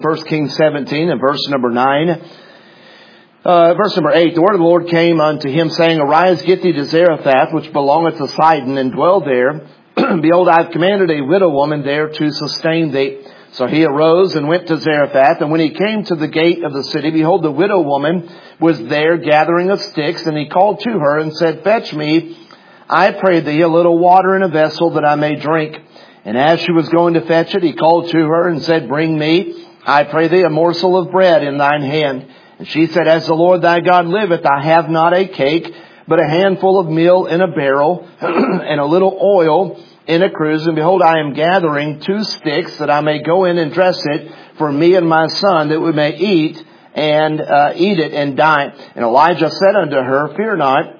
1 Kings 17 and verse number 9. Verse number 8, the word of the Lord came unto him, saying, Arise, get thee to Zarephath, which belongeth to Sidon, and dwell there. Behold, I have commanded a widow woman there to sustain thee. So he arose and went to Zarephath, and when he came to the gate of the city, behold, the widow woman was there gathering of sticks, and he called to her and said, Fetch me, I pray thee, a little water in a vessel that I may drink. And as she was going to fetch it, he called to her and said, Bring me, I pray thee, a morsel of bread in thine hand. And she said, As the Lord thy God liveth, I have not a cake, but a handful of meal in a barrel, and a little oil in a cruse. And behold, I am gathering 2 sticks, that I may go in and dress it for me and my son, that we may eat it and die. And Elijah said unto her, Fear not,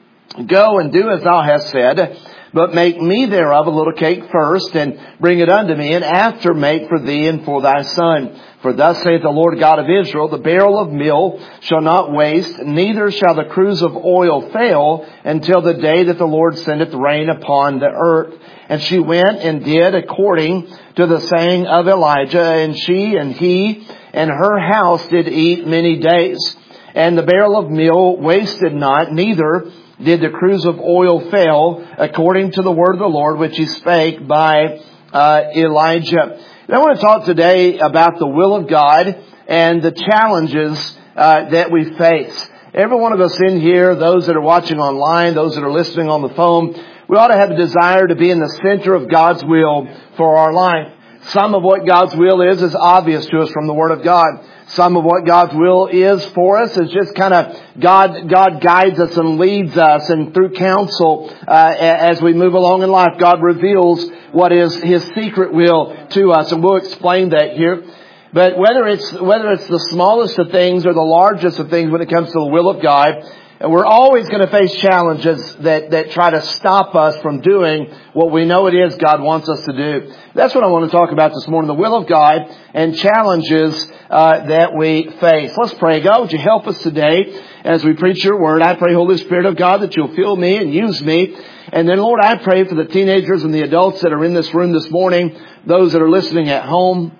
go and do as thou hast said, but make me thereof a little cake first, and bring it unto me, and after make for thee and for thy son. For thus saith the Lord God of Israel, the barrel of meal shall not waste, neither shall the cruse of oil fail, until the day that the Lord sendeth rain upon the earth. And she went and did according to the saying of Elijah, and she and he and her house did eat many days. And the barrel of meal wasted not, neither did the cruse of oil fail, according to the word of the Lord, which he spake by Elijah. And I want to talk today about the will of God and the challenges that we face. Every one of us in here, those that are watching online, those that are listening on the phone, we ought to have a desire to be in the center of God's will for our life. Some of what God's will is obvious to us from the Word of God. Some of what God's will is for us is just kind of God guides us and leads us, and through counsel as we move along in life, God reveals what is His secret will to us, and we'll explain that here. But whether it's the smallest of things or the largest of things when it comes to the will of God, we're always going to face challenges that try to stop us from doing what we know it is God wants us to do. That's what I want to talk about this morning, the will of God and challenges that we face. Let's pray. God, would you help us today as we preach your word? I pray, Holy Spirit of God, that you'll fill me and use me. And then, Lord, I pray for the teenagers and the adults that are in this room this morning, those that are listening at home.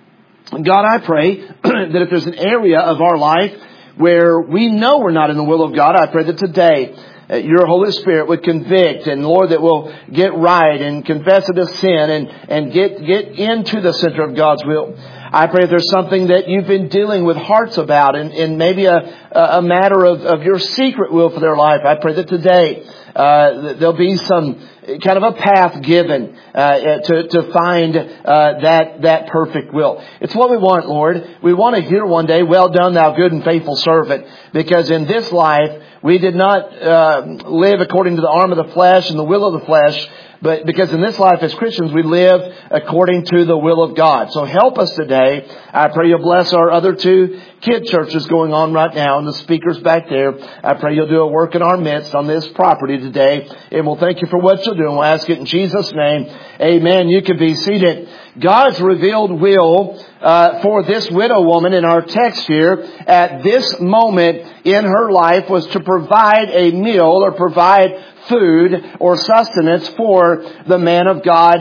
God, I pray that if there's an area of our life where we know we're not in the will of God, I pray that today your Holy Spirit would convict, and Lord, that we'll get right and confess it as sin and get into the center of God's will. I pray if there's something that you've been dealing with hearts about and maybe a matter of your secret will for their life, I pray that today there'll be some kind of a path given to find that perfect will. It's what we want, Lord. We want to hear one day, Well done, thou good and faithful servant. Because in this life, we did not live according to the arm of the flesh and the will of the flesh, but because in this life as Christians, we live according to the will of God. So help us today. I pray you'll bless our other 2 kid churches going on right now and the speakers back there. I pray you'll do a work in our midst on this property today. And we'll thank you for what you'll do. And we'll ask it in Jesus' name. Amen. You can be seated. God's revealed will for this widow woman in our text here at this moment in her life was to provide a meal or provide food or sustenance for the man of God,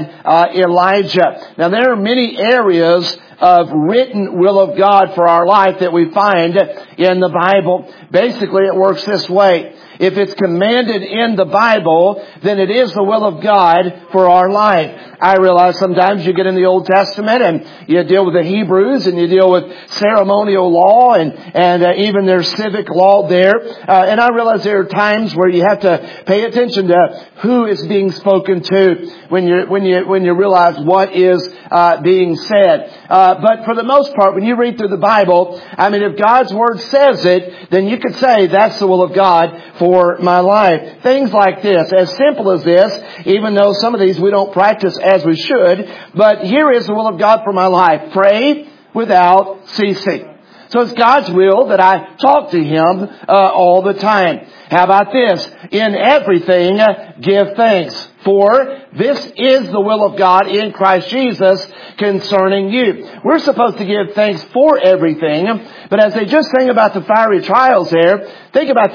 Elijah. Now, there are many areas of written will of God for our life that we find in the Bible. Basically, it works this way. If it's commanded in the Bible, then it is the will of God for our life. I realize sometimes you get in the Old Testament and you deal with the Hebrews and you deal with ceremonial law and even their civic law there. And I realize there are times where you have to pay attention to who is being spoken to when you realize what is being said. But for the most part, when you read through the Bible, I mean, if God's Word says it, then you could say that's the will of God for my life. Things like this, as simple as this, even though some of these we don't practice as we should, but here is the will of God for my life. Pray without ceasing. So it's God's will that I talk to Him all the time. How about this? In everything, give thanks. For this is the will of God in Christ Jesus concerning you. We're supposed to give thanks for everything. But as they just sang about the fiery trials there, think about that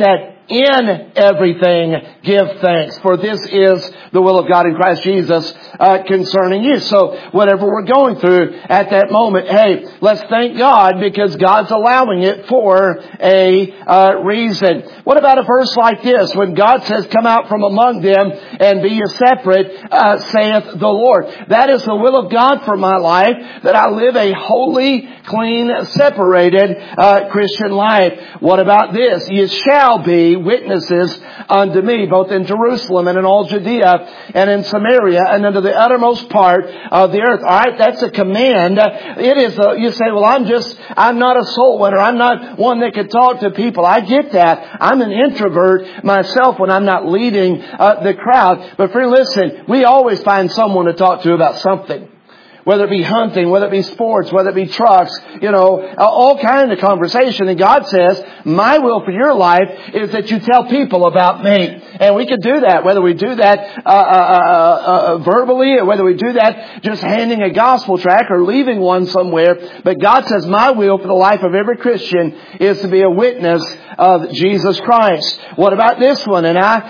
in everything give thanks, for this is the will of God in Christ Jesus concerning you. So whatever we're going through at that moment, hey, let's thank God because God's allowing it for a reason. What about a verse like this? When God says, come out from among them and be ye separate, saith the Lord. That is the will of God for my life, that I live a holy, clean, separated Christian life. What about this? Ye shall be witnesses unto me, both in Jerusalem and in all Judea and in Samaria and unto the uttermost part of the earth. All right, that's a command. It is. You say, well, I'm not a soul winner. I'm not one that can talk to people. I get that. I'm an introvert myself when I'm not leading the crowd. But friend, listen, we always find someone to talk to about something. Whether it be hunting, whether it be sports, whether it be trucks, all kinds of conversation. And God says, my will for your life is that you tell people about me. And we could do that, whether we do that verbally or whether we do that just handing a gospel tract or leaving one somewhere. But God says, my will for the life of every Christian is to be a witness of Jesus Christ. What about this one?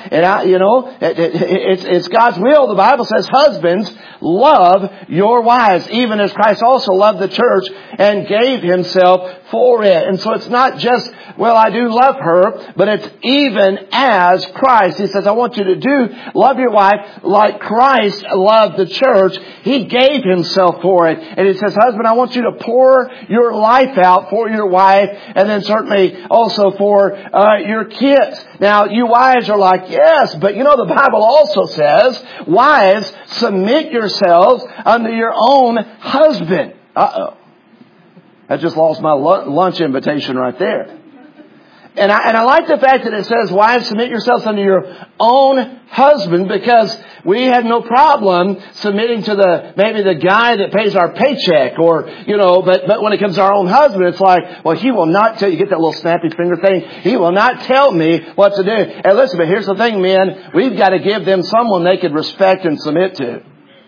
It's God's will. The Bible says, husbands, love your wives, even as Christ also loved the church and gave Himself for it. And so it's not just, well, I do love her, but it's even as Christ. He says, I want you to love your wife like Christ loved the church. He gave Himself for it. And He says, husband, I want you to pour your life out for your wife, and then certainly also for your kids. Now, you wives are like, yes, but the Bible also says, wives, submit yourselves unto your own husband. Uh-oh. I just lost my lunch invitation right there. And I like the fact that it says, wives, submit yourselves unto your own husband, because we have no problem submitting to maybe the guy that pays our paycheck but when it comes to our own husband, it's like, well, he will not tell you, get that little snappy finger thing. He will not tell me what to do. And listen, but here's the thing, men, we've got to give them someone they could respect and submit to.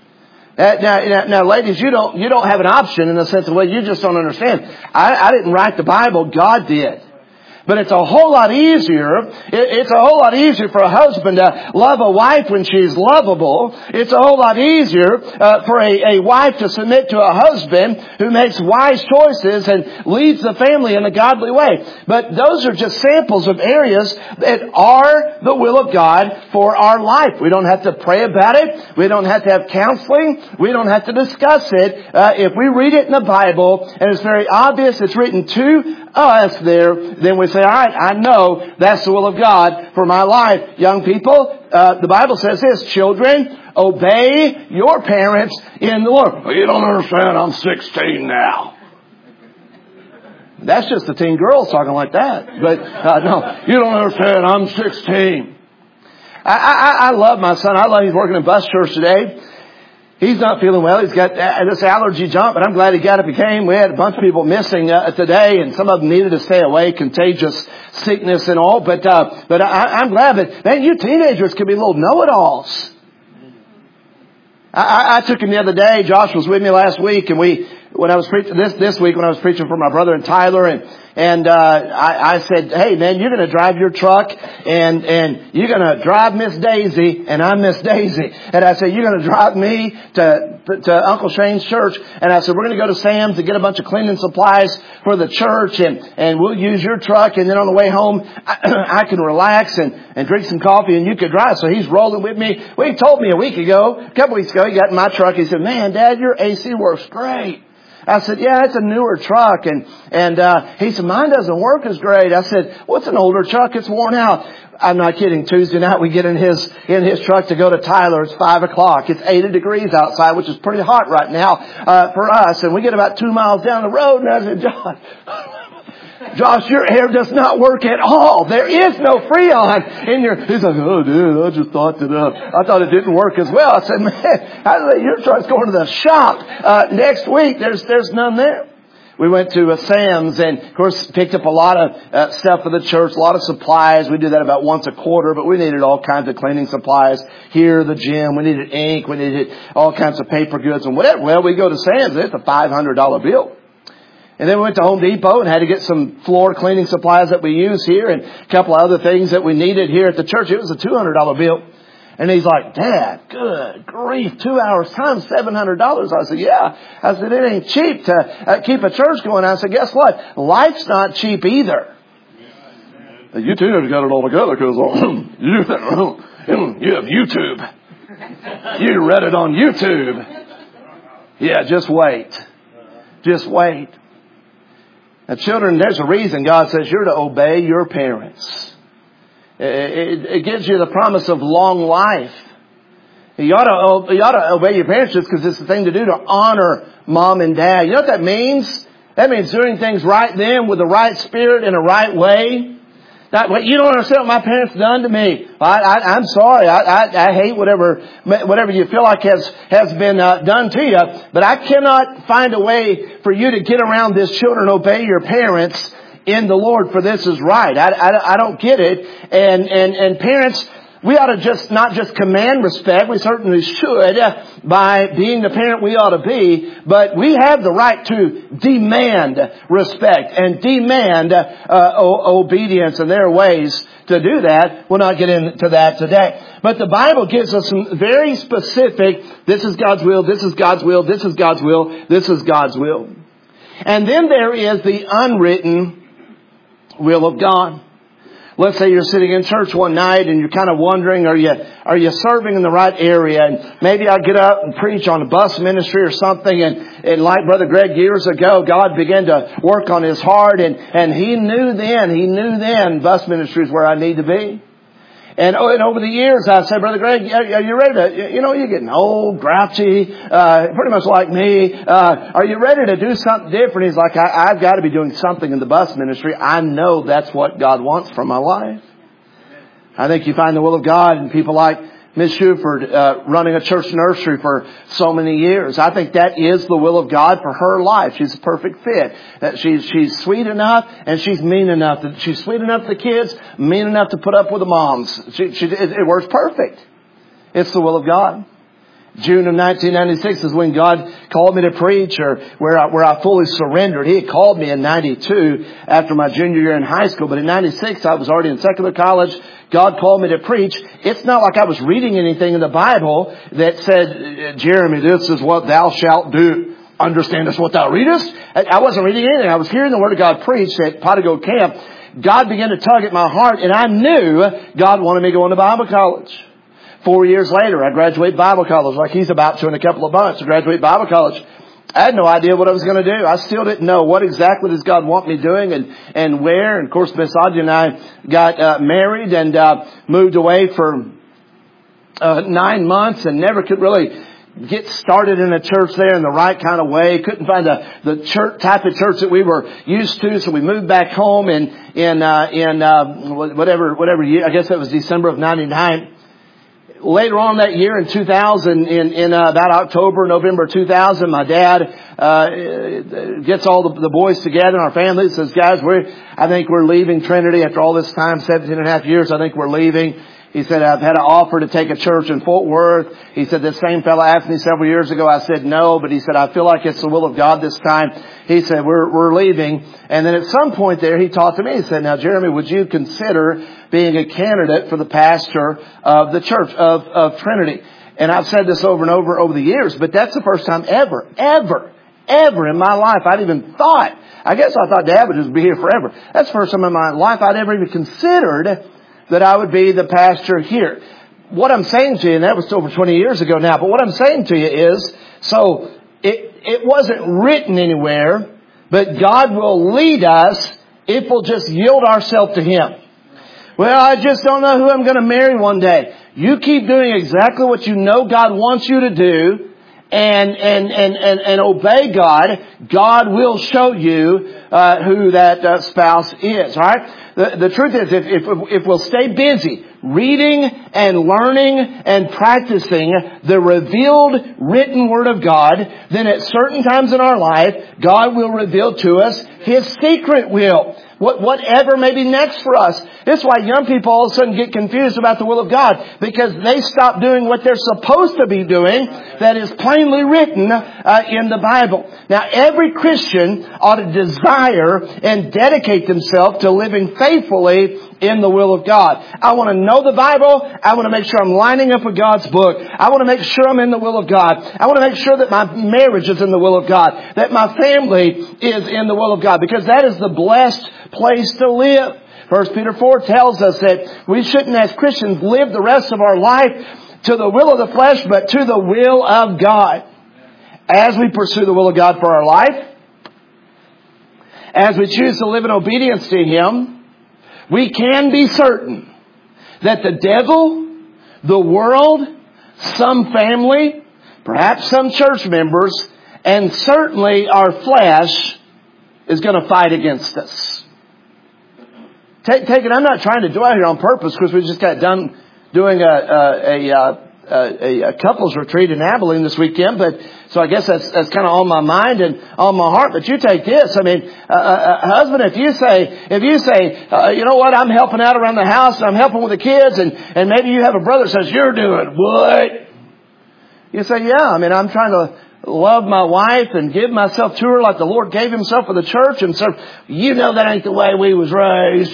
Now, ladies, you don't have an option in the sense of, well, you just don't understand. I didn't write the Bible. God did. But it's a whole lot easier. It's a whole lot easier for a husband to love a wife when she's lovable. It's a whole lot easier for a wife to submit to a husband who makes wise choices and leads the family in a godly way. But those are just samples of areas that are the will of God for our life. We don't have to pray about it. We don't have to have counseling. We don't have to discuss it. If we read it in the Bible and it's very obvious it's written to us there, then we say, all right, I know that's the will of God for my life. Young people, the Bible says this, children, obey your parents in the Lord. Well, you don't understand, I'm 16 now. That's just the teen girls talking like that. But no, you don't understand, I'm 16. I love my son. He's working in bus church today. He's not feeling well. He's got this allergy jump, but I'm glad he got up and came. We had a bunch of people missing today, and some of them needed to stay away, contagious sickness and all. But I'm glad that, man, you teenagers can be little know-it-alls. I took him the other day. Josh was with me last week, and when I was preaching this week, when I was preaching for my brother and Tyler, and I said, hey man, you're going to drive your truck and you're going to drive Miss Daisy, and I'm Miss Daisy. And I said, you're going to drive me to Uncle Shane's church. And I said, we're going to go to Sam's to get a bunch of cleaning supplies for the church, and we'll use your truck. And then on the way home, I can relax and drink some coffee, and you could drive. So he's rolling with me. Well, he told me a couple weeks ago, he got in my truck. He said, man, Dad, your AC works great. I said, yeah, it's a newer truck. And he said, mine doesn't work as great. I said, what's an older truck? It's worn out. I'm not kidding. Tuesday night we get in his truck to go to Tyler. It's 5:00. It's 80 degrees outside, which is pretty hot right now, for us. And we get about 2 miles down the road, and I said, Josh, your air does not work at all. There is no Freon in your... He's like, oh, dude, I just thought that I thought it didn't work as well. I said, man, your truck's going to the shop next week. There's none there. We went to Sam's and, of course, picked up a lot of stuff for the church, a lot of supplies. We do that about once a quarter, but we needed all kinds of cleaning supplies. Here, the gym, we needed ink, we needed all kinds of paper goods and whatever. Well, we go to Sam's, it's a $500 bill. And then we went to Home Depot and had to get some floor cleaning supplies that we use here and a couple of other things that we needed here at the church. It was a $200 bill. And he's like, Dad, good grief, 2 hours times $700. I said, yeah. I said, it ain't cheap to keep a church going. I said, guess what? Life's not cheap either. You two have got it all together because you have YouTube. You read it on YouTube. Yeah, just wait. Just wait. Now, children, there's a reason God says you're to obey your parents. It gives you the promise of long life. You ought to obey your parents just because it's the thing to do to honor mom and dad. You know what that means? That means doing things right then with the right spirit in a right way. You don't understand what my parents done to me. I'm sorry. I hate whatever you feel like has been done to you. But I cannot find a way for you to get around this. Children, obey your parents in the Lord, for this is right. I don't get it. And parents, we ought to just not just command respect. We certainly should by being the parent we ought to be. But we have the right to demand respect and demand obedience. And there are ways to do that. We'll not get into that today. But the Bible gives us some very specific, this is God's will, this is God's will, this is God's will, this is God's will. And then there is the unwritten will of God. Let's say you're sitting in church one night and you're kind of wondering, are you serving in the right area? And maybe I get up and preach on a bus ministry or something. And like Brother Greg years ago, God began to work on his heart. And he knew then bus ministry is where I need to be. And over the years, I said, Brother Greg, are you ready to, you're getting old, grouchy, pretty much like me. Are you ready to do something different? He's like, I've got to be doing something in the bus ministry. I know that's what God wants from my life. I think you find the will of God in people like Miss Shuford, running a church nursery for so many years. I think that is the will of God for her life. She's a perfect fit. That she's sweet enough and she's mean enough. That she's sweet enough to the kids, mean enough to put up with the moms. It works perfect. It's the will of God. June of 1996 is when God called me to preach, or where I fully surrendered. He had called me in 92 after my junior year in high school, but in 96 I was already in secular college. God called me to preach. It's not like I was reading anything in the Bible that said, Jeremy, this is what thou shalt do. Understandest what thou readest? I wasn't reading anything. I was hearing the Word of God preached at Pot of Gold Camp. God began to tug at my heart, and I knew God wanted me going to Bible college. 4 years later, I graduate Bible college, like he's about to in a couple of months. I graduate Bible college. I had no idea what I was going to do. I still didn't know what exactly does God want me doing and where. And of course, Miss Audrey and I got married and moved away for 9 months and never could really get started in a church there in the right kind of way. Couldn't find the church type of church that we were used to, so we moved back home in whatever year. I guess that was December of 99. Later on that year in 2000, in about October, November 2000, my dad gets all the boys together in our family and says, guys, I think we're leaving Trinity after all this time, 17 and a half years. I think we're leaving. He said, I've had an offer to take a church in Fort Worth. He said, this same fellow asked me several years ago. I said no, but he said, I feel like it's the will of God this time. He said, we're leaving. And then at some point there, he talked to me. He said, now, Jeremy, would you consider being a candidate for the pastor of the church of Trinity? And I've said this over and over the years, but that's the first time ever in my life I'd even thought. I guess I thought Dad would just be here forever. That's the first time in my life I'd ever even considered that I would be the pastor here. What I'm saying to you, and that was over 20 years ago now, but what I'm saying to you is, so it wasn't written anywhere, but God will lead us if we'll just yield ourselves to Him. Well, I just don't know who I'm going to marry one day. You keep doing exactly what you know God wants you to do and obey God. God will show you who that spouse is. All right. The truth is, if we'll stay busy reading and learning and practicing the revealed written Word of God, then at certain times in our life, God will reveal to us His secret will. whatever may be next for us. That's why young people all of a sudden get confused about the will of God, because they stop doing what they're supposed to be doing that is plainly written in the Bible. Now, every Christian ought to desire and dedicate themselves to living faithfully in the will of God. I want to know the Bible. I want to make sure I'm lining up with God's book. I want to make sure I'm in the will of God. I want to make sure that my marriage is in the will of God, that my family is in the will of God, because that is the blessed place to live. 1 Peter 4 tells us that we shouldn't, as Christians, live the rest of our life to the will of the flesh, but to the will of God. As we pursue the will of God for our life, as we choose to live in obedience to Him, we can be certain that the devil, the world, some family, perhaps some church members, and certainly our flesh is going to fight against us. Take it. I'm not trying to dwell here on purpose, because we just got done doing a couples retreat in Abilene this weekend, but so I guess that's kind of on my mind and on my heart. But you take this. I mean, husband, if you say, you know what, I'm helping out around the house, and I'm helping with the kids, and maybe you have a brother that says, you're doing what? You say, yeah, I mean, I'm trying to love my wife and give myself to her like the Lord gave Himself for the church. And so, you know, that ain't the way we was raised.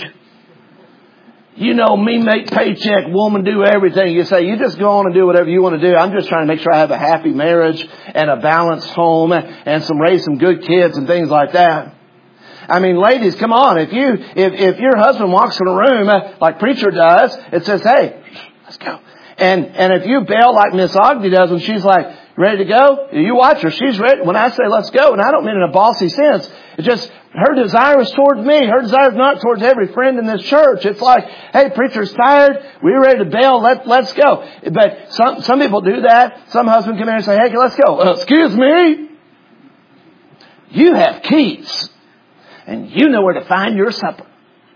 You know, me make paycheck, woman do everything. You say, you just go on and do whatever you want to do. I'm just trying to make sure I have a happy marriage and a balanced home and raise some good kids and things like that. I mean, ladies, come on. If your husband walks in a room like preacher does, it says, hey, let's go. And if you bail like Miss Ogden does when she's like, ready to go, you watch her. She's ready. When I say let's go, and I don't mean in a bossy sense, it's just her desire is towards me. Her desire is not towards every friend in this church. It's like, hey, preacher's tired. We're ready to bail. Let's go. But some people do that. Some husbands come in and say, hey, let's go. Excuse me. You have keys, and you know where to find your supper.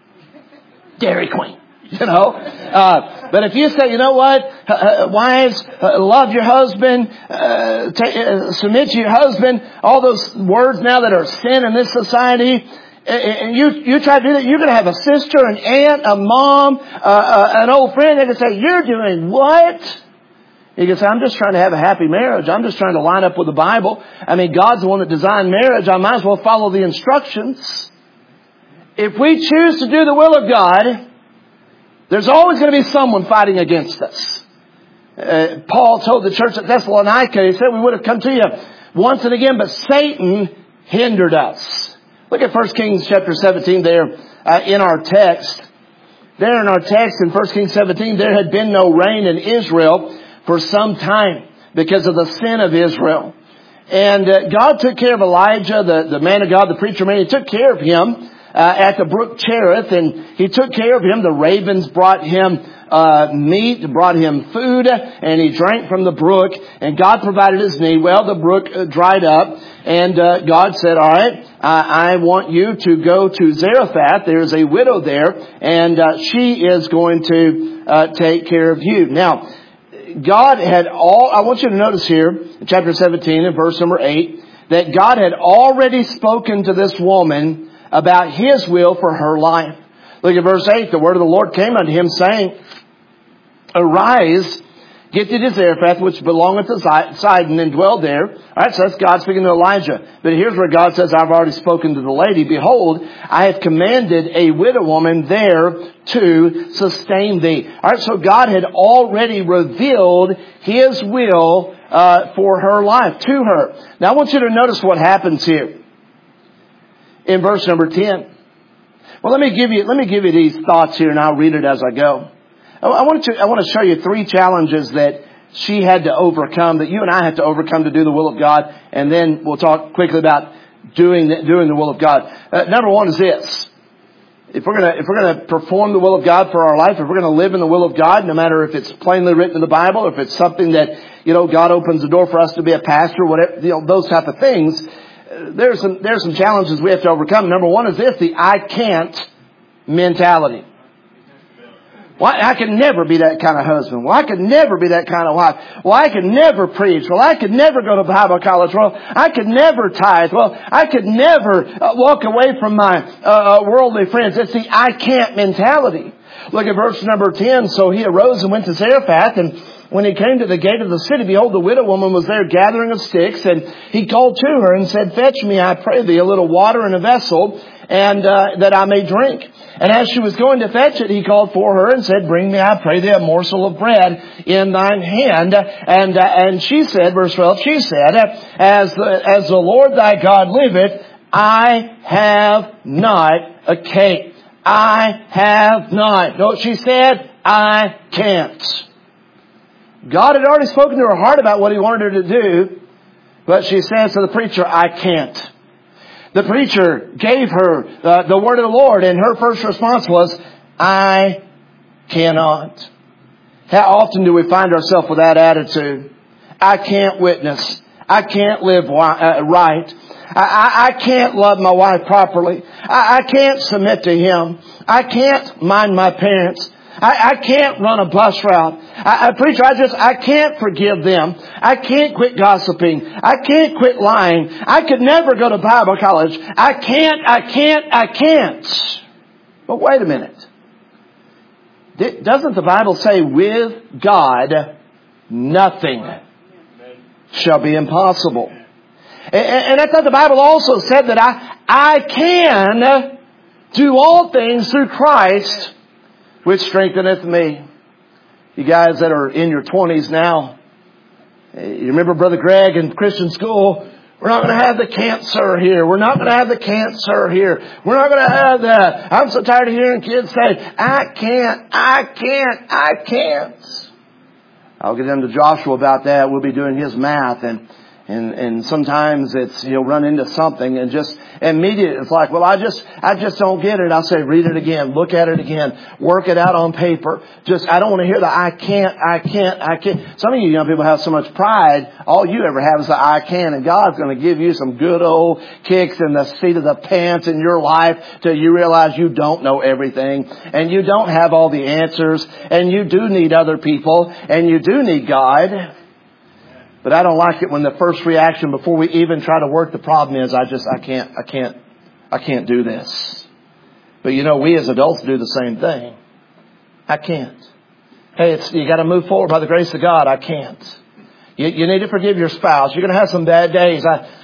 Dairy Queen. You know, but if you say, you know what, wives, love your husband, submit to your husband, all those words now that are sin in this society, and you try to do that, you're going to have a sister, an aunt, a mom, an old friend that can say, you're doing what? You can say, I'm just trying to have a happy marriage. I'm just trying to line up with the Bible. I mean, God's the one that designed marriage. I might as well follow the instructions. If we choose to do the will of God, there's always going to be someone fighting against us. Paul told the church at Thessalonica, he said, we would have come to you once and again, but Satan hindered us. Look at 1 Kings chapter 17 there in our text. There in our text in 1 Kings 17, there had been no rain in Israel for some time because of the sin of Israel. And God took care of Elijah, the man of God, the preacher man. He took care of him at the brook Cherith, and He took care of him. The ravens brought him meat, brought him food, and he drank from the brook, and God provided his need. Well, the brook dried up, and God said, all right, I want you to go to Zarephath. There's a widow there, and she is going to take care of you. Now, God had I want you to notice here, in chapter 17 and verse number 8, that God had already spoken to this woman about His will for her life. Look at verse 8. The word of the Lord came unto him, saying, arise, get thee to Zarephath, which belongeth to Sidon, and dwell there. All right, so that's God speaking to Elijah. But here's where God says, I've already spoken to the lady. Behold, I have commanded a widow woman there to sustain thee. All right, so God had already revealed His will for her life, to her. Now I want you to notice what happens here in verse number 10. Well, let me give you these thoughts here, and I'll read it as I go. I want to show you 3 challenges that she had to overcome, that you and I have to overcome to do the will of God, and then we'll talk quickly about doing the will of God. Number 1 is this: if we're gonna perform the will of God for our life, if we're gonna live in the will of God, no matter if it's plainly written in the Bible, or if it's something that God opens the door for us to be a pastor, whatever, those type of things. There's some challenges we have to overcome. Number 1 is this: the I can't mentality. Well, I could never be that kind of husband. Well, I could never be that kind of wife. Well, I could never preach. Well, I could never go to Bible college. Well, I could never tithe. Well, I could never walk away from my worldly friends. It's the I can't mentality. Look at verse number 10. So he arose and went to Zarephath, and when he came to the gate of the city, behold, the widow woman was there gathering of sticks, and he called to her and said, Fetch me, I pray thee, a little water in a vessel, and that I may drink. And as she was going to fetch it, he called for her and said, Bring me, I pray thee, a morsel of bread in thine hand. And she said, verse 12, she said, As the Lord thy God liveth, I have not a cake. I have not. No, she said, I can't. God had already spoken to her heart about what He wanted her to do, but she says to the preacher, I can't. The preacher gave her the word of the Lord, and her first response was, I cannot. How often do we find ourselves with that attitude? I can't witness. I can't live right. I can't love my wife properly. I can't submit to Him. I can't mind my parents. I can't run a bus route. Preacher, I can't forgive them. I can't quit gossiping. I can't quit lying. I could never go to Bible college. I can't. But wait a minute. Doesn't the Bible say, with God, nothing shall be impossible? And I thought the Bible also said that I can do all things through Christ, which strengtheneth me. You guys that are in your 20s now, you remember Brother Greg in Christian school? We're not going to have the cancer here. We're not going to have the cancer here. We're not going to have that. I'm so tired of hearing kids say, I can't. I'll get into Joshua about that. We'll be doing his math, and sometimes he'll run into something and just immediately it's like, well, I just don't get it. I'll say, read it again, look at it again, work it out on paper. I don't want to hear the I can't. Some of you young people have so much pride, all you ever have is the I can, and God's going to give you some good old kicks in the seat of the pants in your life till you realize you don't know everything, and you don't have all the answers, and you do need other people, and you do need God. But I don't like it when the first reaction before we even try to work the problem is, I can't do this. But we as adults do the same thing. I can't. Hey, you got to move forward by the grace of God. I can't. You need to forgive your spouse. You're going to have some bad days.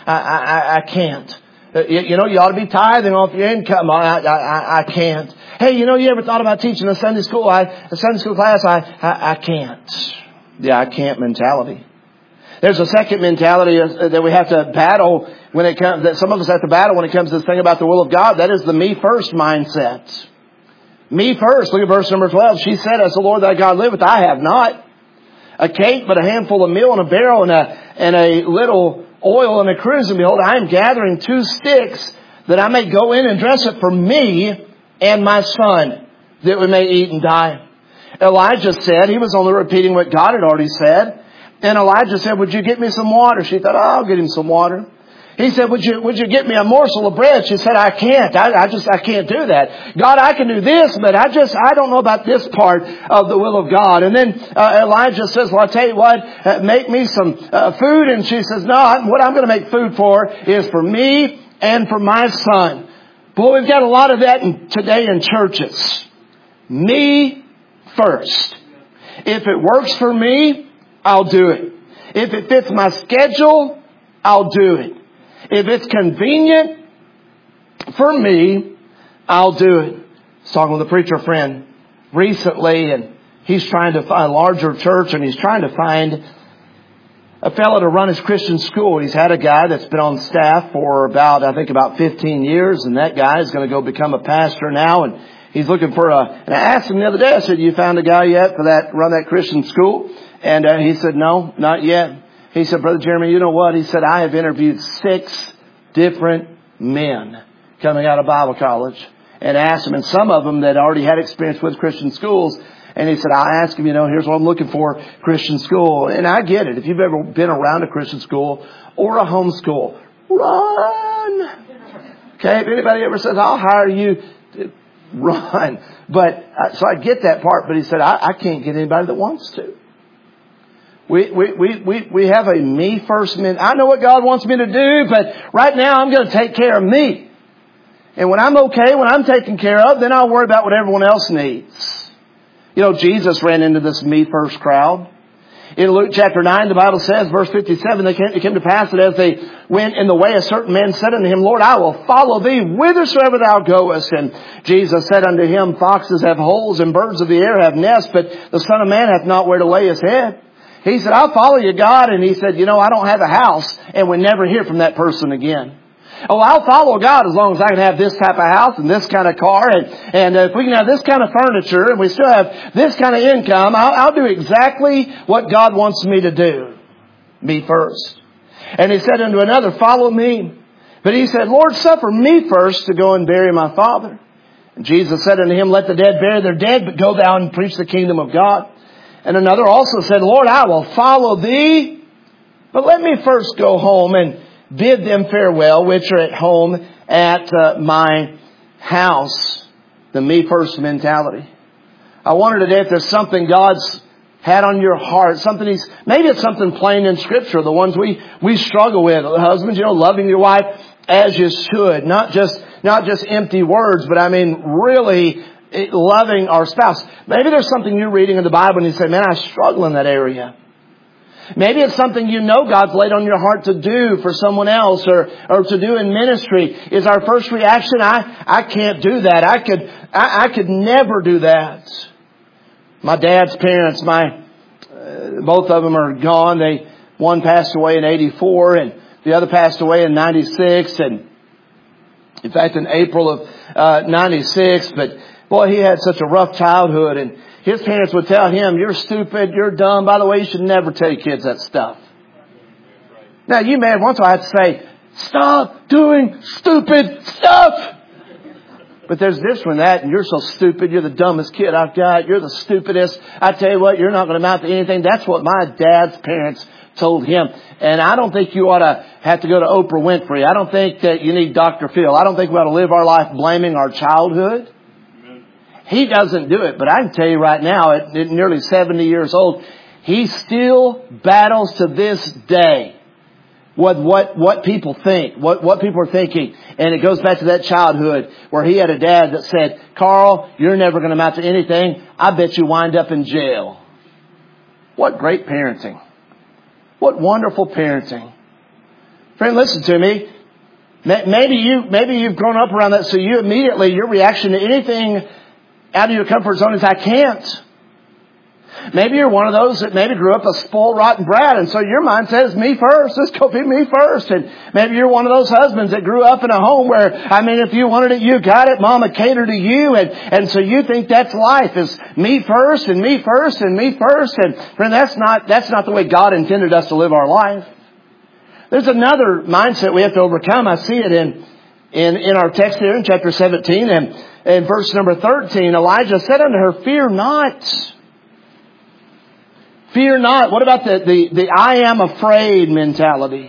I can't. You ought to be tithing off your income. I can't. Hey, you ever thought about teaching a Sunday school class? I can't. Yeah, I can't mentality. There's a second mentality that we have to battle that some of us have to battle when it comes to this thing about the will of God. That is the me first mindset. Me first. Look at verse number 12. She said, As the Lord thy God liveth, I have not a cake, but a handful of meal in a barrel and a little oil in a cruse. And behold, I am gathering 2 sticks that I may go in and dress it for me and my son, that we may eat and die. Elijah said, he was only repeating what God had already said. And Elijah said, Would you get me some water? She thought, I'll get him some water. He said, Would you get me a morsel of bread? She said, I can't. I can't do that. God, I can do this, but I don't know about this part of the will of God. And then Elijah says, well, I'll tell you what, make me some food. And she says, no, what I'm going to make food for is for me and for my son. Boy, we've got a lot of that today in churches. Me first. If it works for me, I'll do it. If it fits my schedule, I'll do it. If it's convenient for me, I'll do it. I was talking with a preacher friend recently, and he's trying to find a larger church, and he's trying to find a fellow to run his Christian school. He's had a guy that's been on staff for about 15 years, and that guy is going to go become a pastor now, and he's looking for and I asked him the other day, I said, you found a guy yet for run that Christian school? And he said, no, not yet. He said, Brother Jeremy, you know what? He said, I have interviewed 6 different men coming out of Bible college and asked them, and some of them that already had experience with Christian schools. And he said, I asked him, here's what I'm looking for, Christian school. And I get it. If you've ever been around a Christian school or a home school, run. Okay, if anybody ever says, I'll hire you, run. But so I get that part. But he said, I can't get anybody that wants to. We have a me first mentality. I know what God wants me to do, but right now I'm going to take care of me. And when I'm okay, when I'm taken care of, then I'll worry about what everyone else needs. You know, Jesus ran into this me first crowd. In Luke chapter 9, the Bible says, verse 57, it came to pass that as they went in the way, a certain man said unto him, Lord, I will follow thee whithersoever thou goest. And Jesus said unto him, foxes have holes and birds of the air have nests, but the Son of Man hath not where to lay his head. He said, I'll follow you, God. And he said, you know, I don't have a house. And we never hear from that person again. Oh, I'll follow God as long as I can have this type of house and this kind of car. And if we can have this kind of furniture and we still have this kind of income, I'll do exactly what God wants me to do. Me first. And he said unto another, follow me. But he said, Lord, suffer me first to go and bury my father. And Jesus said unto him, let the dead bury their dead, but go thou and preach the kingdom of God. And another also said, Lord, I will follow thee, but let me first go home and bid them farewell, which are at home at my house. The me first mentality. I wonder today if there's something God's had on your heart, maybe it's something plain in Scripture, the ones we struggle with. Husbands, you know, loving your wife as you should, not just empty words, but I mean really loving our spouse. Maybe there's something you're reading in the Bible and you say, man, I struggle in that area. Maybe it's something you know God's laid on your heart to do for someone else or to do in ministry. Is our first reaction, I can't do that. I could never do that. My dad's parents, both of them are gone. One passed away in 84 and the other passed away in 96. And in fact, in April of 96, but boy, he had such a rough childhood, and his parents would tell him, you're stupid, you're dumb. By the way, you should never tell your kids that stuff. Now, you may have once I had to say, stop doing stupid stuff. But there's this one, that, and you're so stupid, you're the dumbest kid I've got, you're the stupidest. I tell you what, you're not going to amount to anything. That's what my dad's parents told him. And I don't think you ought to have to go to Oprah Winfrey. I don't think that you need Dr. Phil. I don't think we ought to live our life blaming our childhood. He doesn't do it, but I can tell you right now, at nearly 70 years old, he still battles to this day with what people think, what people are thinking. And it goes back to that childhood where he had a dad that said, Carl, you're never going to amount to anything. I bet you wind up in jail. What great parenting. What wonderful parenting. Friend, listen to me. Maybe you've grown up around that, so you immediately, your reaction to anything out of your comfort zone is, I can't. Maybe you're one of those that maybe grew up a spoiled, rotten brat, and so your mind says, me first. Let's go be me first. And maybe you're one of those husbands that grew up in a home where, if you wanted it, you got it. Mama catered to you, and so you think that's life, is me first and me first and me first. And friend, that's not the way God intended us to live our life. There's another mindset we have to overcome. I see it in our text here in chapter 17 and in verse number 13. Elijah said unto her, fear not. Fear not. What about the I am afraid mentality?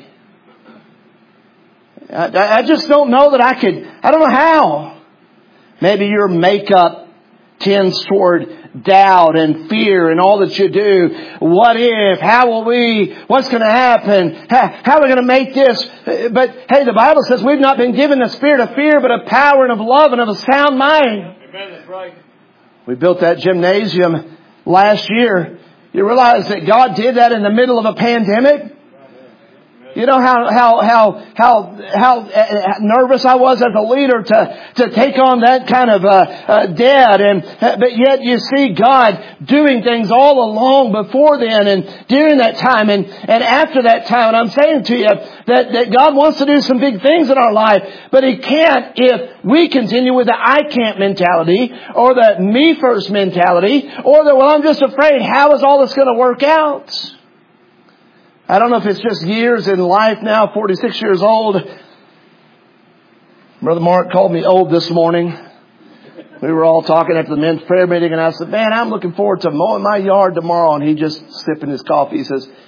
I just don't know that I don't know how. Maybe your makeup tends toward doubt and fear and all that you do. What if? How will we? What's going to happen? How are we going to make this? But hey, the Bible says we've not been given the spirit of fear, but of power and of love and of a sound mind. Amen. That's right. We built that gymnasium last year. You realize that God did that in the middle of a pandemic? You know how nervous I was as a leader to take on that kind of debt, but yet you see God doing things all along before then and during that time and after that time. And I'm saying to you that God wants to do some big things in our life, but He can't if we continue with the I can't mentality or the me first mentality or the I'm just afraid. How is all this going to work out? I don't know if it's just years in life now, 46 years old. Brother Mark called me old this morning. We were all talking after the men's prayer meeting, and I said, man, I'm looking forward to mowing my yard tomorrow. And he just sipping his coffee. He says,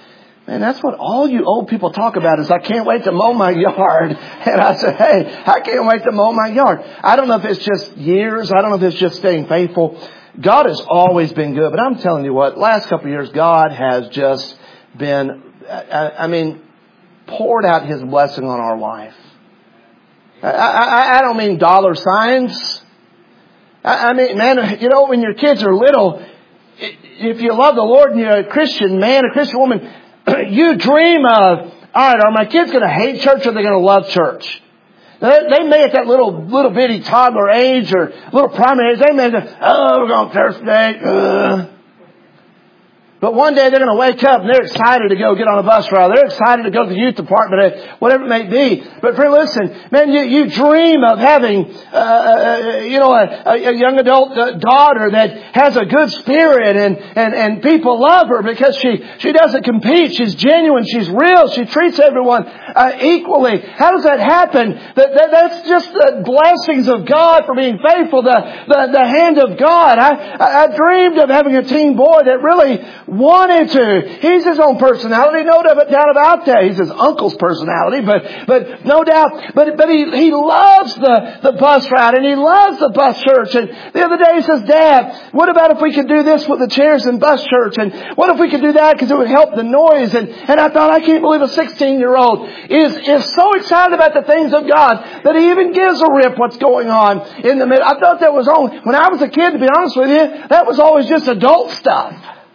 Man, that's what all you old people talk about is, I can't wait to mow my yard. And I said, hey, I can't wait to mow my yard. I don't know if it's just years. I don't know if it's just staying faithful. God has always been good. But I'm telling you what, last couple of years, God has just been, poured out His blessing on our life. I don't mean dollar signs. I mean, man, when your kids are little, if you love the Lord and you're a Christian man, a Christian woman, you dream of, all right, are my kids going to hate church or are they going to love church? They may at that little bitty toddler age or little primary age, they may go, we're going to church today. But one day they're going to wake up and they're excited to go get on a bus ride. They're excited to go to the youth department, whatever it may be. But friend, listen, man, you dream of having, a young adult daughter that has a good spirit and people love her because she doesn't compete. She's genuine. She's real. She treats everyone equally. How does that happen? That's just the blessings of God for being faithful. The hand of God. I dreamed of having a teen boy that really wanted to. He's his own personality, no doubt about that. He's his uncle's personality, but no doubt. But he loves the bus ride and he loves the bus church. And the other day he says, Dad, what about if we could do this with the chairs in bus church? And what if we could do that because it would help the noise? And I thought, I can't believe a 16-year-old is so excited about the things of God that he even gives a rip what's going on in the middle. I thought that was only, when I was a kid, to be honest with you, that was always just adult stuff.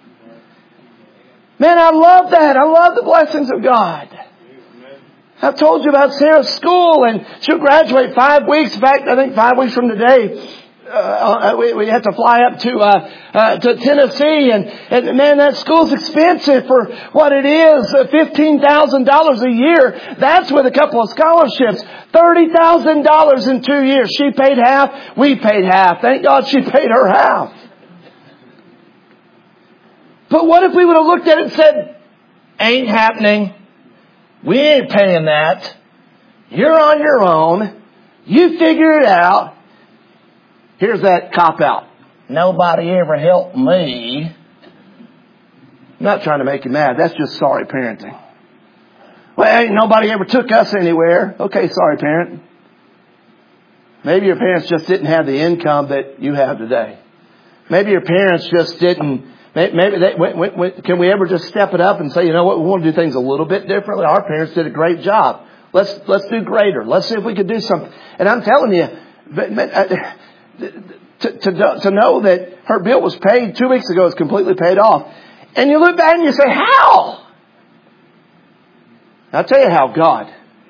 Man, I love that. I love the blessings of God. I've told you about Sarah's school, and she'll graduate 5 weeks. In fact, I think 5 weeks from today, we have to fly up to Tennessee, and man, that school's expensive for what it is, $15,000 a year. That's with a couple of scholarships. $30,000 in 2 years. She paid half. We paid half. Thank God she paid her half. But what if we would have looked at it and said, ain't happening. We ain't paying that. You're on your own. You figure it out. Here's that cop-out. Nobody ever helped me. I'm not trying to make you mad. That's just sorry parenting. Well, ain't nobody ever took us anywhere. Okay, sorry parent. Maybe your parents just didn't have the income that you have today. Maybe your parents just didn't. Maybe can we ever just step it up and say, you know what, we want to do things a little bit differently? Our parents did a great job. Let's do greater. Let's see if we could do something. And I'm telling you, to know that her bill was paid 2 weeks ago is completely paid off. And you look back and you say, how? I'll tell you how, God.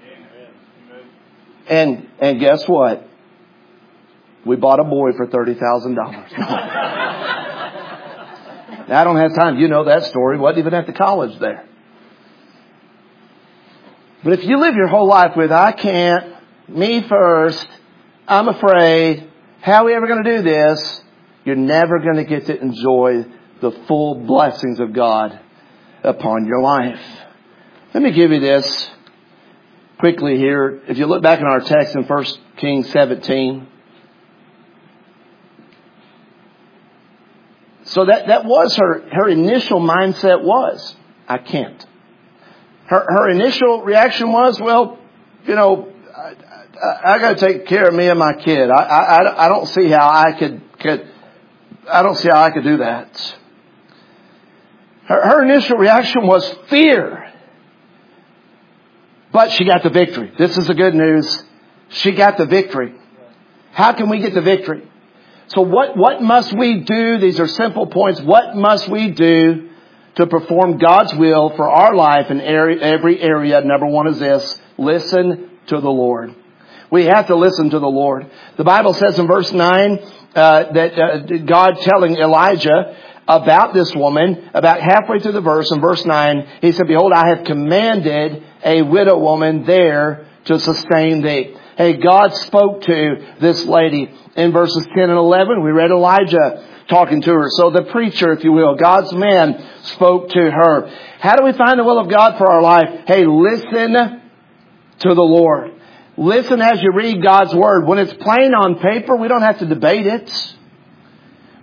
And guess what? We bought a boy for $30,000. Now, I don't have time. You know that story. Wasn't even at the college there. But if you live your whole life with, I can't, me first, I'm afraid, how are we ever going to do this? You're never going to get to enjoy the full blessings of God upon your life. Let me give you this quickly here. If you look back in our text in 1 Kings 17, so that was her initial mindset was, I can't. Her initial reaction was, well, you know, I got to take care of me and my kid. I don't see how I could I don't see how I could do that. Her initial reaction was fear. But she got the victory. This is the good news. She got the victory. How can we get the victory? So what must we do? These are simple points. What must we do to perform God's will for our life in every area? Number one is this. Listen to the Lord. We have to listen to the Lord. The Bible says in verse 9 that God telling Elijah about this woman, about halfway through the verse, in verse 9, he said, behold, I have commanded a widow woman there to sustain thee. Hey, God spoke to this lady in verses 10 and 11. We read Elijah talking to her. So the preacher, if you will, God's man spoke to her. How do we find the will of God for our life? Hey, listen to the Lord. Listen as you read God's Word. When it's plain on paper, we don't have to debate it.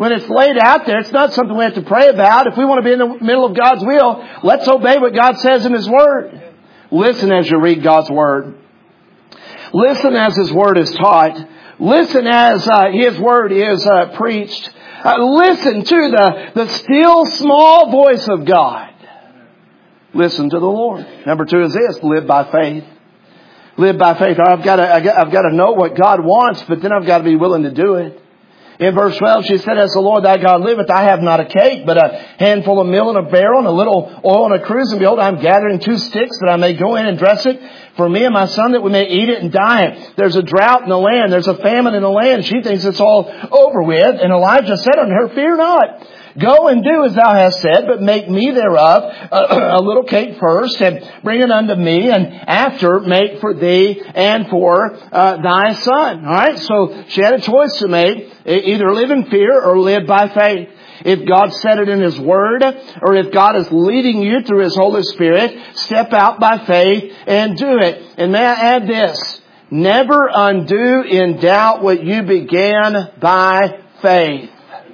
When it's laid out there, it's not something we have to pray about. If we want to be in the middle of God's will, let's obey what God says in His Word. Listen as you read God's Word. Listen as His Word is taught. Listen as His Word is preached. Listen to the still small voice of God. Listen to the Lord. Number 2 is this: live by faith. Live by faith. I've got to know what God wants, but then I've got to be willing to do it. In verse 12, she said, "As the Lord thy God liveth, I have not a cake, but a handful of meal in a barrel, and a little oil in a cruse. And behold, I am gathering 2 sticks, that I may go in and dress it for me and my son, that we may eat it and die. There's a drought in the land. There's a famine in the land." She thinks it's all over with. And Elijah said unto her, "Fear not. Go and do as thou hast said, but make me thereof a little cake first, and bring it unto me, and after make for thee and for thy son." All right, so she had a choice to make: either live in fear or live by faith. If God said it in His Word, or if God is leading you through His Holy Spirit, step out by faith and do it. And may I add this: never undo in doubt what you began by faith.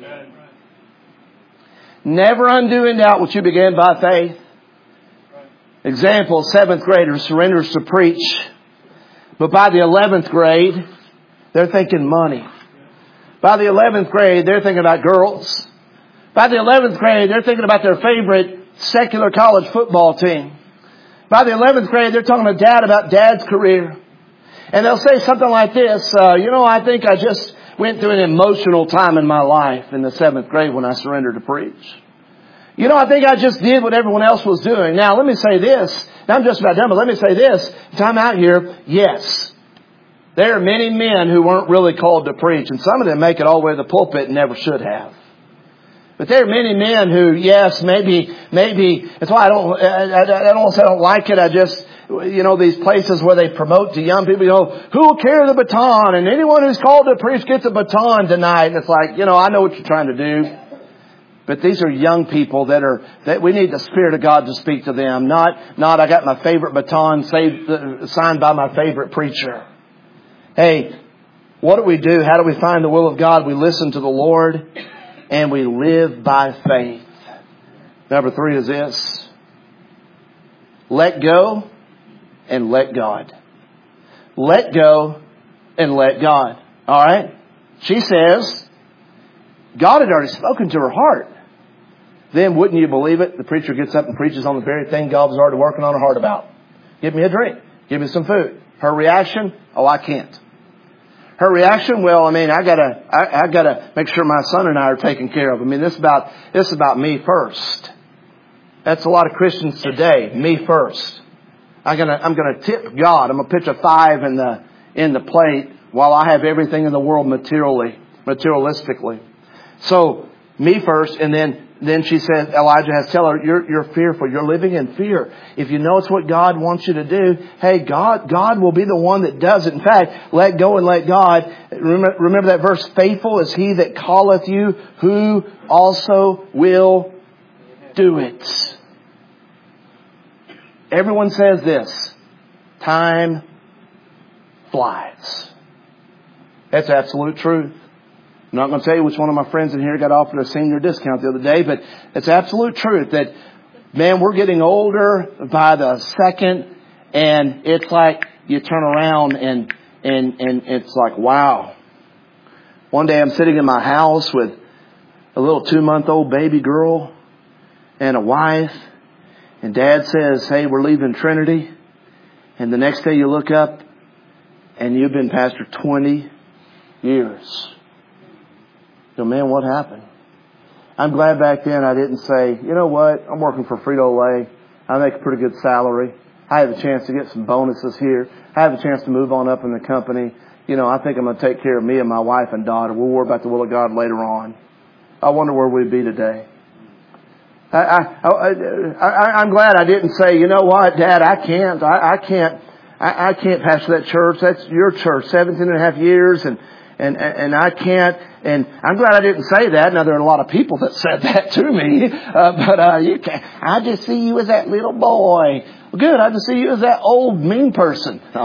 Never undo in doubt what you began by faith. Example: 7th grader surrenders to preach, but by the 11th grade, they're thinking money. By the 11th grade, they're thinking about girls. By the 11th grade, they're thinking about their favorite secular college football team. By the 11th grade, they're talking to Dad about Dad's career. And they'll say something like this: I think I just went through an emotional time in my life in the 7th grade when I surrendered to preach. I think I just did what everyone else was doing. Now, let me say this. Now, I'm just about done, but let me say this. Time out here. Yes, there are many men who weren't really called to preach, and some of them make it all the way to the pulpit and never should have. But there are many men who, yes, maybe, that's why I don't want to say I don't like it. I just, these places where they promote to young people, who will carry the baton? And anyone who's called to preach gets a baton tonight. And it's like, I know what you're trying to do. But these are young people that we need the Spirit of God to speak to them. Not I got my favorite baton signed by my favorite preacher. Hey, what do we do? How do we find the will of God? We listen to the Lord and we live by faith. Number 3 is this: let go and let God. Let go and let God. All right? She says God had already spoken to her heart. Then wouldn't you believe it? The preacher gets up and preaches on the very thing God was already working on her heart about. Give me a drink. Give me some food. Her reaction: oh, I can't. Her reaction: well, I gotta make sure my son and I are taken care of. This is about me first. That's a lot of Christians today. Me first. I'm gonna tip God. I'm gonna pitch a 5 in the plate while I have everything in the world materialistically. So me first, and then she said, Elijah has to tell her, you're fearful. You're living in fear. If you know it's what God wants you to do, hey, God will be the one that does it. In fact, let go and let God. Remember that verse: faithful is He that calleth you, who also will do it. Everyone says this: time flies. That's absolute truth. I'm not going to tell you which one of my friends in here got offered a senior discount the other day, but it's absolute truth that, man, we're getting older by the second, and it's like you turn around and it's like, wow. One day I'm sitting in my house with a little 2-month-old baby girl and a wife, and Dad says, hey, we're leaving Trinity. And the next day you look up and you've been pastor 20 years. So, man, what happened? I'm glad back then I didn't say, you know what, I'm working for Frito-Lay. I make a pretty good salary. I have a chance to get some bonuses here. I have a chance to move on up in the company. I think I'm going to take care of me and my wife and daughter. We'll worry about the will of God later on. I wonder where we'd be today. I'm glad I didn't say, you know what, Dad, I can't pastor that church. That's your church, 17 and a half years, and I can't. And I'm glad I didn't say that. Now, there are a lot of people that said that to me, but you can't. I just see you as that little boy. Well, good. I just see you as that old mean person. No,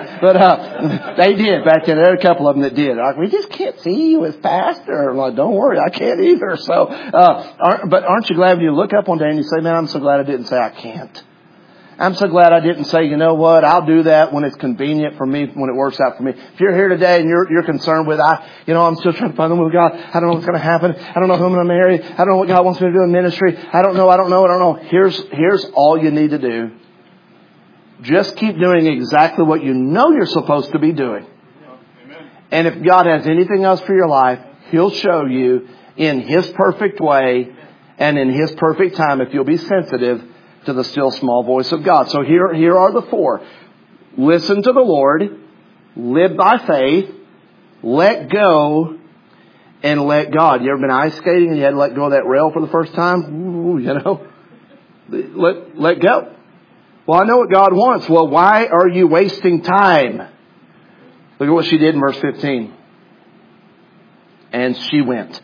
but they did back then. There were a couple of them that did. Like, we just can't see you as pastor. I'm like, don't worry, I can't either. So, but aren't you glad when you look up one day and you say, man, I'm so glad I didn't say I can't. I'm so glad I didn't say, you know what, I'll do that when it's convenient for me, when it works out for me. If you're here today and you're concerned with, I'm still trying to find the will of God. I don't know what's going to happen. I don't know who I'm going to marry. I don't know what God wants me to do in ministry. I don't know. Here's all you need to do. Just keep doing exactly what you know you're supposed to be doing. And if God has anything else for your life, He'll show you in His perfect way and in His perfect time if you'll be sensitive to the still small voice of God. So here are the four. Listen to the Lord, live by faith, let go, and let God. You ever been ice skating and you had to let go of that rail for the first time? Ooh, let go. Well, I know what God wants. Well, why are you wasting time? Look at what she did in verse 15. And she went.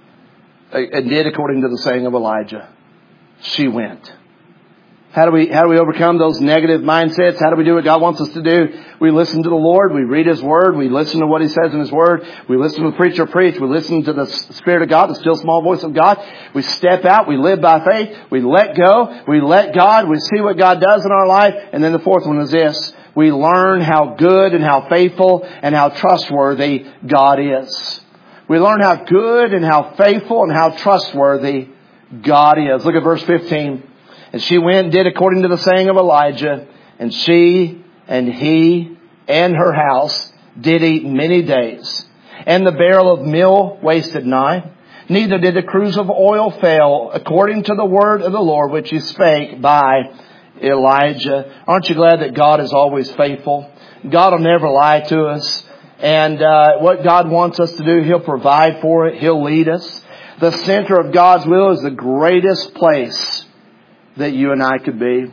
And did according to the saying of Elijah. She went. How do we overcome those negative mindsets? How do we do what God wants us to do? We listen to the Lord. We read His Word. We listen to what He says in His Word. We listen to the preacher preach. We listen to the Spirit of God, the still small voice of God. We step out. We live by faith. We let go. We let God. We see what God does in our life. And then the fourth one is this. We learn how good and how faithful and how trustworthy God is. We learn how good and how faithful and how trustworthy God is. Look at verse 15. And she went and did according to the saying of Elijah, and she and he and her house did eat many days. And the barrel of meal wasted not, neither did the cruse of oil fail, according to the word of the Lord which He spake by Elijah. Aren't you glad that God is always faithful? God will never lie to us. And what God wants us to do, He'll provide for it. He'll lead us. The center of God's will is the greatest place that you and I could be.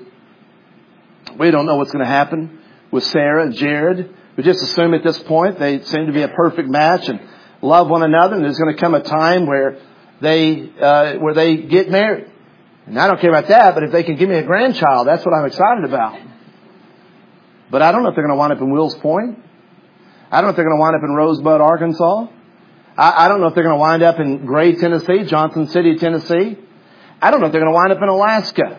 We don't know what's going to happen with Sarah and Jared. We just assume at this point they seem to be a perfect match and love one another. And there's going to come a time where they get married. And I don't care about that, but if they can give me a grandchild, that's what I'm excited about. But I don't know if they're going to wind up in Wills Point. I don't know if they're going to wind up in Rosebud, Arkansas. I don't know if they're going to wind up in Gray, Tennessee, Johnson City, Tennessee. I don't know if they're going to wind up in Alaska.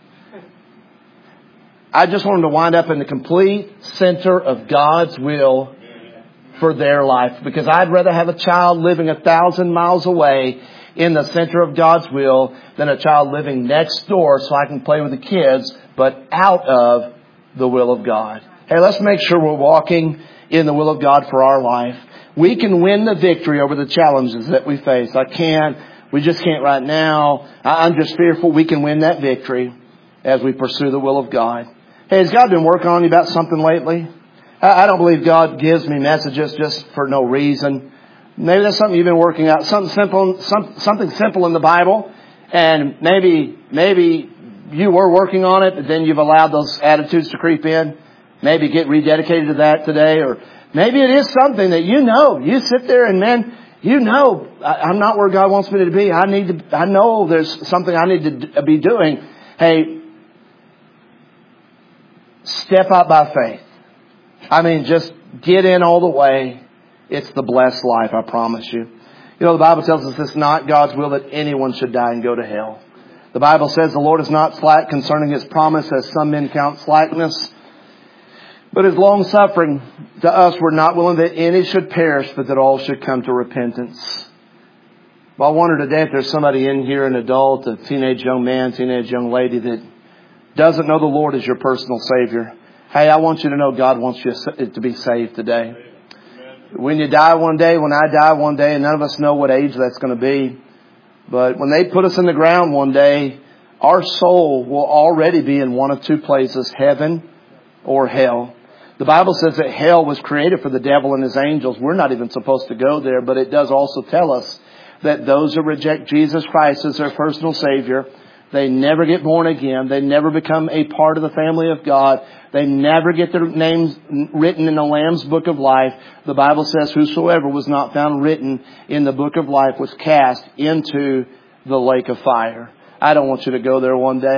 I just want them to wind up in the complete center of God's will for their life. Because I'd rather have a child living 1,000 miles away in the center of God's will than a child living next door so I can play with the kids, but out of the will of God. Hey, let's make sure we're walking in the will of God for our life. We can win the victory over the challenges that we face. We just can't right now. I'm just fearful we can win that victory as we pursue the will of God. Hey, has God been working on you about something lately? I don't believe God gives me messages just for no reason. Maybe that's something you've been working out. Something simple in the Bible. And maybe you were working on it, but then you've allowed those attitudes to creep in. Maybe get rededicated to that today. Or maybe it is something that you sit there and I'm not where God wants me to be. I know there's something I need to be doing. Hey, step out by faith. Just get in all the way. It's the blessed life, I promise you. The Bible tells us it's not God's will that anyone should die and go to hell. The Bible says the Lord is not slack concerning His promise, as some men count slackness, but is long-suffering to us. We're not willing that any should perish, but that all should come to repentance. Well, I wonder today if there's somebody in here, an adult, a teenage young man, teenage young lady that doesn't know the Lord as your personal Savior. Hey, I want you to know God wants you to be saved today. When you die one day, when I die one day, and none of us know what age that's going to be, but when they put us in the ground one day, our soul will already be in one of two places, heaven or hell. The Bible says that hell was created for the devil and his angels. We're not even supposed to go there, but it does also tell us that those who reject Jesus Christ as their personal Savior, they never get born again. They never become a part of the family of God. They never get their names written in the Lamb's book of life. The Bible says whosoever was not found written in the book of life was cast into the lake of fire. I don't want you to go there one day.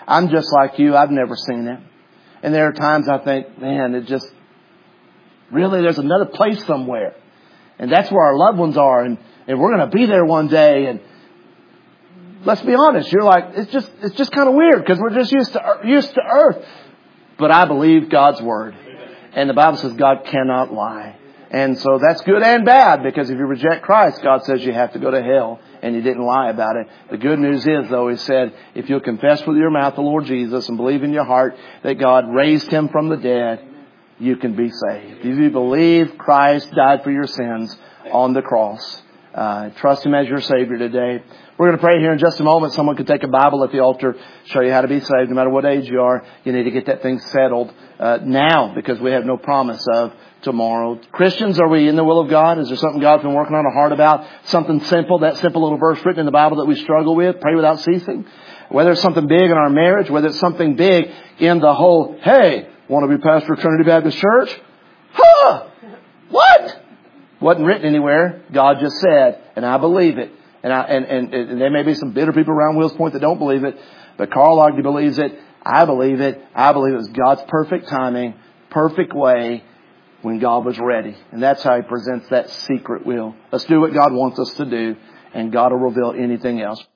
I'm just like you. I've never seen it. And there are times I think, man, it just, really, there's another place somewhere. And that's where our loved ones are. And we're going to be there one day. And let's be honest, you're like, it's just kind of weird because we're just used to earth. But I believe God's Word. And the Bible says God cannot lie. And so that's good and bad, because if you reject Christ, God says you have to go to hell, and He didn't lie about it. The good news is, though, He said, if you'll confess with your mouth the Lord Jesus and believe in your heart that God raised Him from the dead, you can be saved. If you believe Christ died for your sins on the cross, trust Him as your Savior today. We're going to pray here in just a moment. Someone could take a Bible at the altar, show you how to be saved. No matter what age you are, you need to get that thing settled now, because we have no promise of tomorrow. Christians, are we in the will of God? Is there something God's been working on our heart about? Something simple, that simple little verse written in the Bible that we struggle with, pray without ceasing. Whether it's something big in our marriage, whether it's something big in the whole, hey, want to be pastor of Trinity Baptist Church? Huh! What? Wasn't written anywhere. God just said, and I believe it. And there may be some bitter people around Wills Point that don't believe it, but Carl Ogden believes it. I believe it. I believe it was God's perfect timing, perfect way, when God was ready. And that's how He presents that secret will. Let's do what God wants us to do, and God will reveal anything else.